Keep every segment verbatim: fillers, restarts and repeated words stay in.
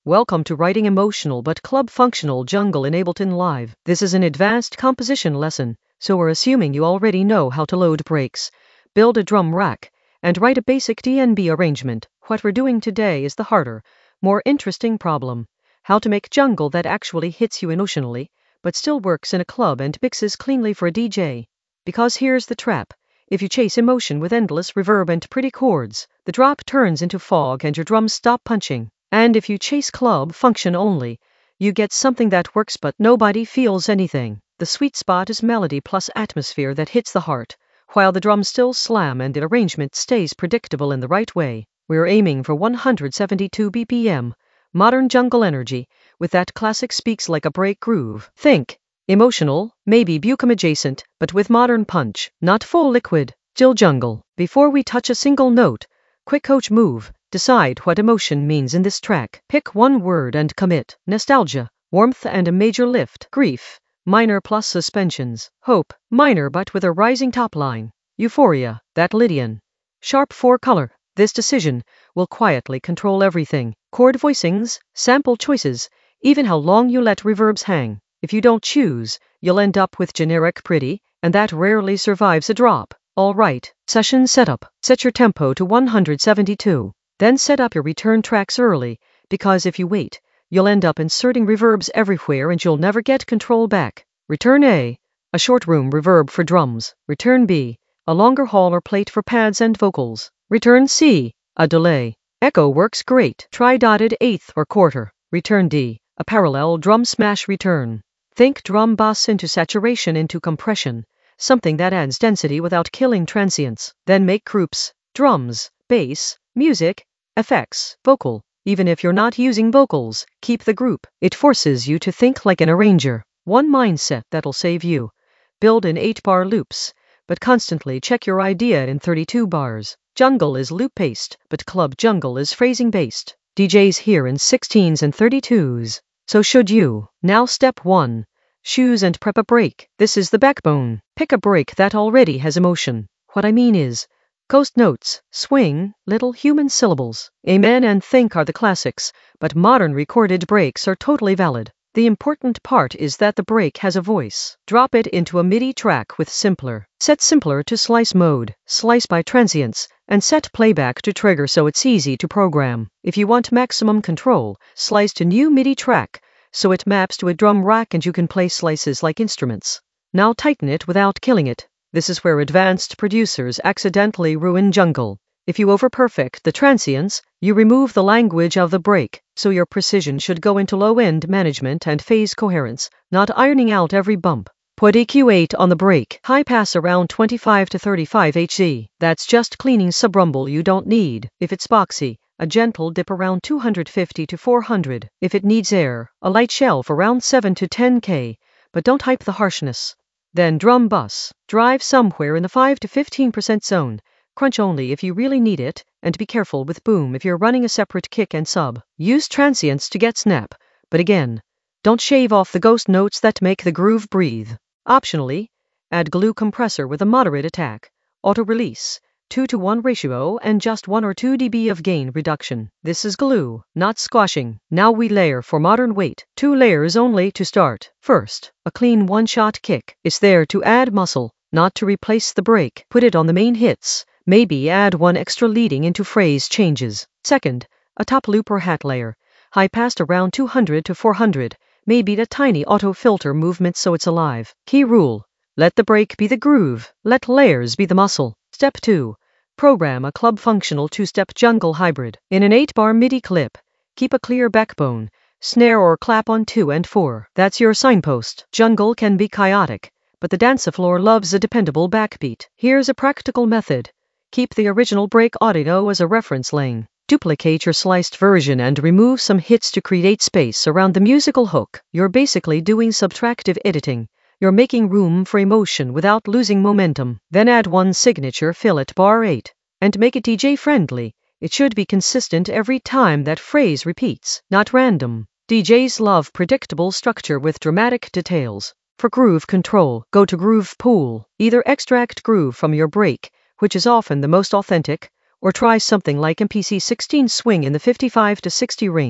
Welcome to Writing Emotional but Club Functional Jungle in Ableton Live. This is an advanced composition lesson, so we're assuming you already know how to load breaks, build a drum rack, and write a basic D N B arrangement. What we're doing today is the harder, more interesting problem: how to make jungle that actually hits you emotionally, but still works in a club and mixes cleanly for a D J. Because here's the trap: if you chase emotion with endless reverb and pretty chords, the drop turns into fog and your drums stop punching. And if you chase club function only, you get something that works but nobody feels anything. The sweet spot is melody plus atmosphere that hits the heart, while the drums still slam and the arrangement stays predictable in the right way. We're aiming for one hundred seventy-two B P M, modern jungle energy, with that classic speaks like a break groove. Think emotional, maybe Bucum adjacent, but with modern punch, not full liquid, chill jungle. Before we touch a single note, quick coach move. Decide what emotion means in this track. Pick one word and commit. Nostalgia, warmth and a major lift. Grief, minor plus suspensions. Hope, minor but with a rising top line. Euphoria, that Lydian, sharp four color. This decision will quietly control everything. Chord voicings, sample choices, even how long you let reverbs hang. If you don't choose, you'll end up with generic pretty, and that rarely survives a drop. All right, session setup. Set your tempo to one hundred seventy-two. Then set up your return tracks early, because if you wait, you'll end up inserting reverbs everywhere and you'll never get control back. Return A, a short room reverb for drums. Return B, a longer hall or plate for pads and vocals. Return C, a delay. Echo works great. Try dotted eighth or quarter. Return D, a parallel drum smash return. Think drum bass into saturation into compression, something that adds density without killing transients. Then make groups: drums, bass, music, effects, vocal. Even if you're not using vocals, keep the group. It forces you to think like an arranger. One mindset that'll save you: build in eight bar loops, but constantly check your idea in thirty-two bars. Jungle is loop based, but club jungle is phrasing based. D Js here in sixteens and thirty-twos. So should you. Now step one. Choose and prep a break. This is the backbone. Pick a break that already has emotion. What I mean is, ghost notes, swing, little human syllables. Amen and think are the classics, but modern recorded breaks are totally valid. The important part is that the break has a voice. Drop it into a MIDI track with simpler. Set simpler to slice mode, slice by transients, and set playback to trigger so it's easy to program. If you want maximum control, slice to new MIDI track, so it maps to a drum rack and you can play slices like instruments. Now tighten it without killing it. This is where advanced producers accidentally ruin jungle. If you overperfect the transients, you remove the language of the break, so your precision should go into low-end management and phase coherence, not ironing out every bump. Put E Q eight on the break. High pass around twenty-five to thirty-five hertz. That's just cleaning subrumble you don't need. If it's boxy, a gentle dip around two hundred fifty to four hundred. If it needs air, a light shelf around seven to ten K, but don't hype the harshness. Then drum bus. Drive somewhere in the five to fifteen percent zone. Crunch only if you really need it, and be careful with boom if you're running a separate kick and sub. Use transients to get snap, but again, don't shave off the ghost notes that make the groove breathe. Optionally, add glue compressor with a moderate attack, auto release, two to one ratio and just one or two decibels of gain reduction. This is glue, not squashing. Now we layer for modern weight. Two layers only to start. First, a clean one-shot kick. It's there to add muscle, not to replace the break. Put it on the main hits. Maybe add one extra leading into phrase changes. Second, a top loop or hat layer. High passed around two hundred to four hundred. Maybe a tiny auto filter movement so it's alive. Key rule: let the break be the groove. Let layers be the muscle. Step two. Program a club functional two-step jungle hybrid. In an eight bar MIDI clip, keep a clear backbone, snare or clap on two and four. That's your signpost. Jungle can be chaotic, but the dance floor loves a dependable backbeat. Here's a practical method. Keep the original break audio as a reference lane. Duplicate your sliced version and remove some hits to create space around the musical hook. You're basically doing subtractive editing. You're making room for emotion without losing momentum. Then add one signature fill at bar eight. And make it D J friendly. It should be consistent every time that phrase repeats, not random. D Js love predictable structure with dramatic details. For groove control, go to Groove Pool. Either extract groove from your break, which is often the most authentic, or try something like M P C sixteen swing in the fifty-five to sixty range.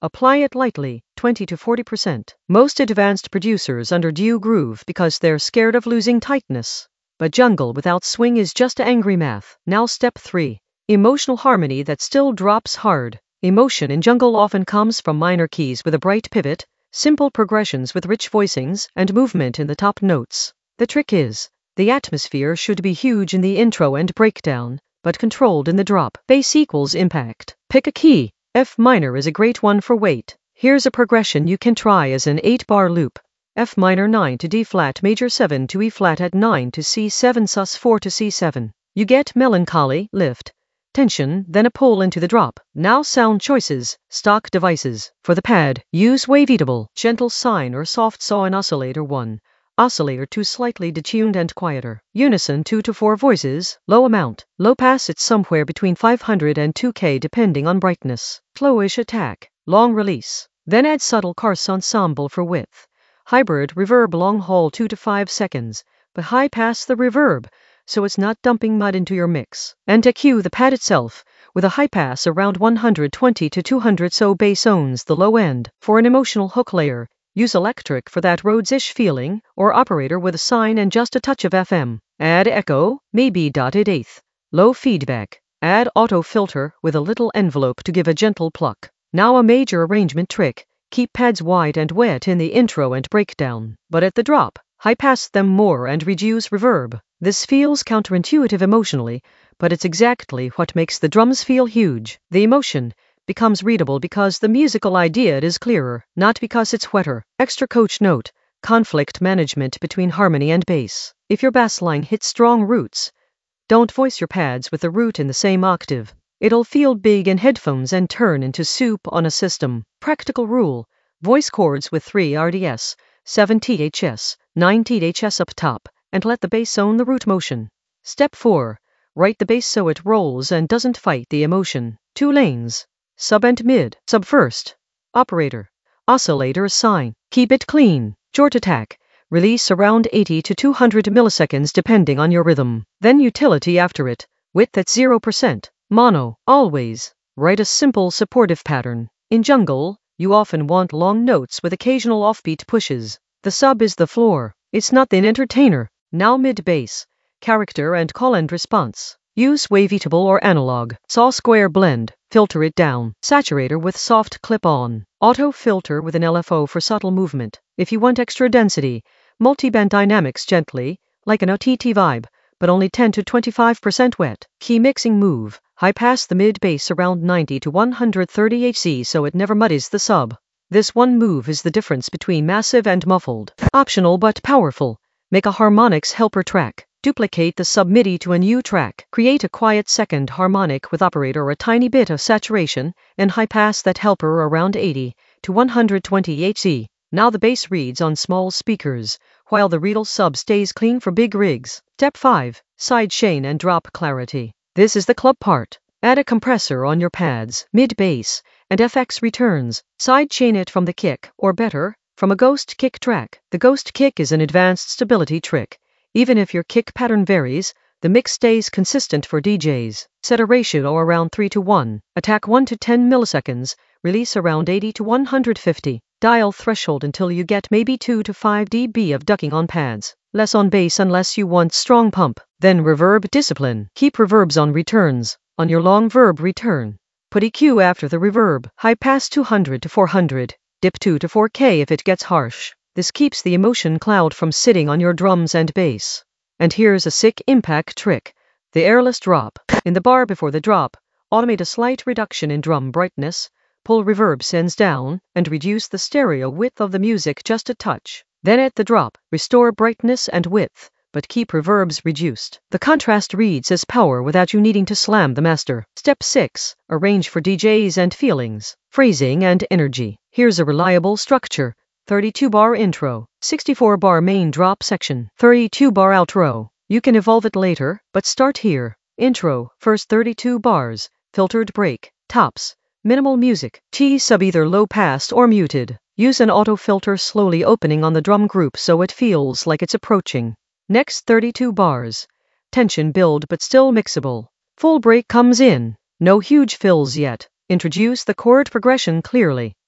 Apply it lightly, twenty to forty percent. Most advanced producers underdo groove because they're scared of losing tightness. But jungle without swing is just angry math. Now step three. Emotional harmony that still drops hard. Emotion in jungle often comes from minor keys with a bright pivot, simple progressions with rich voicings, and movement in the top notes. The trick is, the atmosphere should be huge in the intro and breakdown, but controlled in the drop. Bass equals impact. Pick a key. F minor is a great one for weight. Here's a progression you can try as an eight bar loop. F minor nine to D flat major seven to E flat at nine to C seven sus four to C seven. You get melancholy, lift, tension, then a pull into the drop. Now sound choices, stock devices. For the pad, use waveatable, gentle sine or soft saw and oscillator one. Oscillator two slightly detuned and quieter. Unison two to four voices, low amount. Low pass it's somewhere between five hundred and two K depending on brightness. Flowish attack, long release. Then add subtle coarse ensemble for width. Hybrid reverb long haul two to five seconds, but high pass the reverb, so it's not dumping mud into your mix. And E Q the pad itself, with a high pass around one hundred twenty to two hundred so bass owns the low end. For an emotional hook layer, use electric for that Rhodes-ish feeling, or operator with a sine and just a touch of F M. Add echo, maybe dotted eighth. Low feedback. Add auto filter with a little envelope to give a gentle pluck. Now a major arrangement trick. Keep pads wide and wet in the intro and breakdown, but at the drop, high pass them more and reduce reverb. This feels counterintuitive emotionally, but it's exactly what makes the drums feel huge. The emotion becomes readable because the musical idea is clearer, not because it's wetter. Extra coach note, conflict management between harmony and bass. If your bass line hits strong roots, don't voice your pads with the root in the same octave. It'll feel big in headphones and turn into soup on a system. Practical rule, voice chords with three R D S, seven T H S, nine T H S up top, and let the bass own the root motion. Step four, write the bass so it rolls and doesn't fight the emotion. Two lanes. Sub and mid. Sub first. Operator. Oscillator sine. Keep it clean. Short attack. Release around eighty to two hundred milliseconds depending on your rhythm. Then utility after it. Width at zero percent. Mono. Always. Write a simple supportive pattern. In jungle, you often want long notes with occasional offbeat pushes. The sub is the floor. It's not the entertainer. Now mid bass. Character and call and response. Use waveatable or analog. Saw square blend. Filter it down. Saturator with soft clip-on. Auto filter with an L F O for subtle movement. If you want extra density, multiband dynamics gently, like an O T T vibe, but only ten to twenty-five percent wet. Key mixing move. High pass the mid bass around ninety to one hundred thirty hertz so it never muddies the sub. This one move is the difference between massive and muffled. Optional but powerful. Make a harmonics helper track. Duplicate the sub MIDI to a new track. Create a quiet second harmonic with operator or a tiny bit of saturation, and high pass that helper around eighty to one hundred twenty hertz. Now the bass reads on small speakers, while the real sub stays clean for big rigs. Step five. Side chain and drop clarity. This is the club part. Add a compressor on your pads, mid bass, and F X returns. Side chain it from the kick, or better, from a ghost kick track. The ghost kick is an advanced stability trick. Even if your kick pattern varies, the mix stays consistent for D Js. Set a ratio around three to one. Attack one to ten milliseconds. Release around eighty to one hundred fifty. Dial threshold until you get maybe two to five decibels of ducking on pads. Less on bass unless you want strong pump. Then reverb discipline. Keep reverbs on returns. On your long verb return, put E Q after the reverb. High pass two hundred to four hundred. Dip two to four K if it gets harsh. This keeps the emotion cloud from sitting on your drums and bass. And here's a sick impact trick. The airless drop. In the bar before the drop, automate a slight reduction in drum brightness, pull reverb sends down, and reduce the stereo width of the music just a touch. Then at the drop, restore brightness and width, but keep reverbs reduced. The contrast reads as power without you needing to slam the master. Step six. Arrange for D Js and feelings. Phrasing and energy. Here's a reliable structure. thirty-two bar intro, sixty-four bar main drop section, thirty-two bar outro. You can evolve it later, but start here. Intro, first thirty-two bars, filtered break, tops, minimal music, T sub either low passed or muted. Use an auto filter slowly opening on the drum group so it feels like it's approaching. Next thirty-two bars, tension build but still mixable. Full break comes in, no huge fills yet. Introduce the chord progression clearly.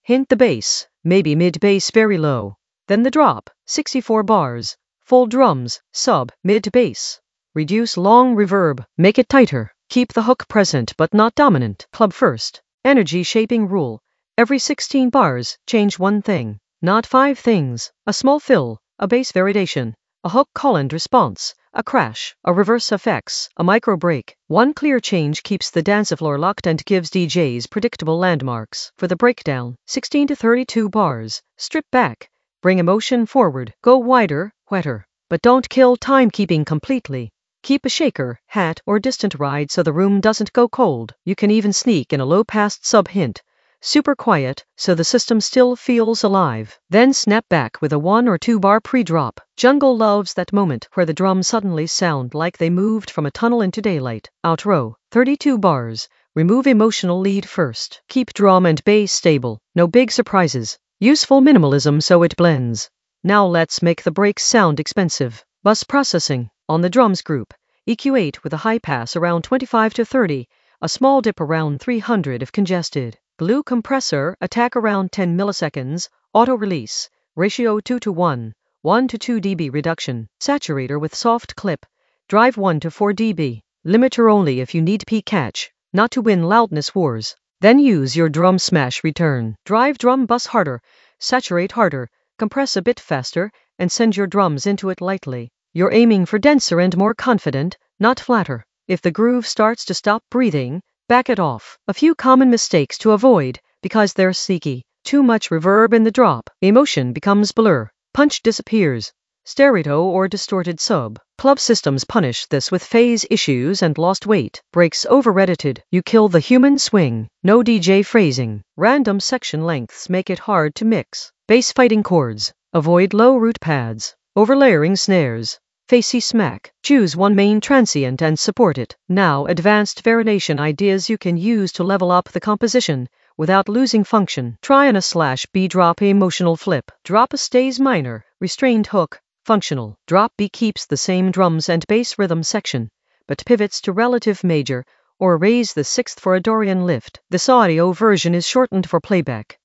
Hint the bass, maybe mid-bass very low. Then the drop, sixty-four bars. Full drums, sub, mid-bass. Reduce long reverb, make it tighter. Keep the hook present but not dominant. Club first. Energy shaping rule. Every sixteen bars, change one thing. Not five things. A small fill, a bass variation, a hook call-and response, a crash, a reverse effects, a micro break. One clear change keeps the dance floor locked and gives D Js predictable landmarks. For the breakdown, sixteen to thirty-two bars. Strip back. Bring emotion forward. Go wider, wetter. But don't kill timekeeping completely. Keep a shaker, hat, or distant ride so the room doesn't go cold. You can even sneak in a low-passed sub-hint. Super quiet, so the system still feels alive. Then snap back with a one or two bar pre-drop. Jungle loves that moment where the drums suddenly sound like they moved from a tunnel into daylight. Outro, thirty-two bars. Remove emotional lead first. Keep drum and bass stable. No big surprises. Useful minimalism so it blends. Now let's make the breaks sound expensive. Bus processing. On the drums group, E Q eight with a high pass around twenty-five to thirty, a small dip around three hundred if congested. Glue compressor, attack around ten milliseconds, auto release, ratio two to one, one to two decibels reduction. Saturator with soft clip, drive one to four decibels. Limiter only if you need peak catch, not to win loudness wars. Then use your drum smash return. Drive drum bus harder, saturate harder, compress a bit faster, and send your drums into it lightly. You're aiming for denser and more confident, not flatter. If the groove starts to stop breathing, back it off. A few common mistakes to avoid, because they're sneaky. Too much reverb in the drop. Emotion becomes blur. Punch disappears. Stereo or distorted sub. Club systems punish this with phase issues and lost weight. Breaks over-edited. You kill the human swing. No D J phrasing. Random section lengths make it hard to mix. Bass fighting chords. Avoid low root pads. Overlayering snares. Facey smack. Choose one main transient and support it. Now advanced variation ideas you can use to level up the composition without losing function. Try on a slash B drop emotional flip. Drop a stays minor, restrained hook, functional. Drop B keeps the same drums and bass rhythm section, but pivots to relative major, or raise the sixth for a Dorian lift. This audio version is shortened for playback.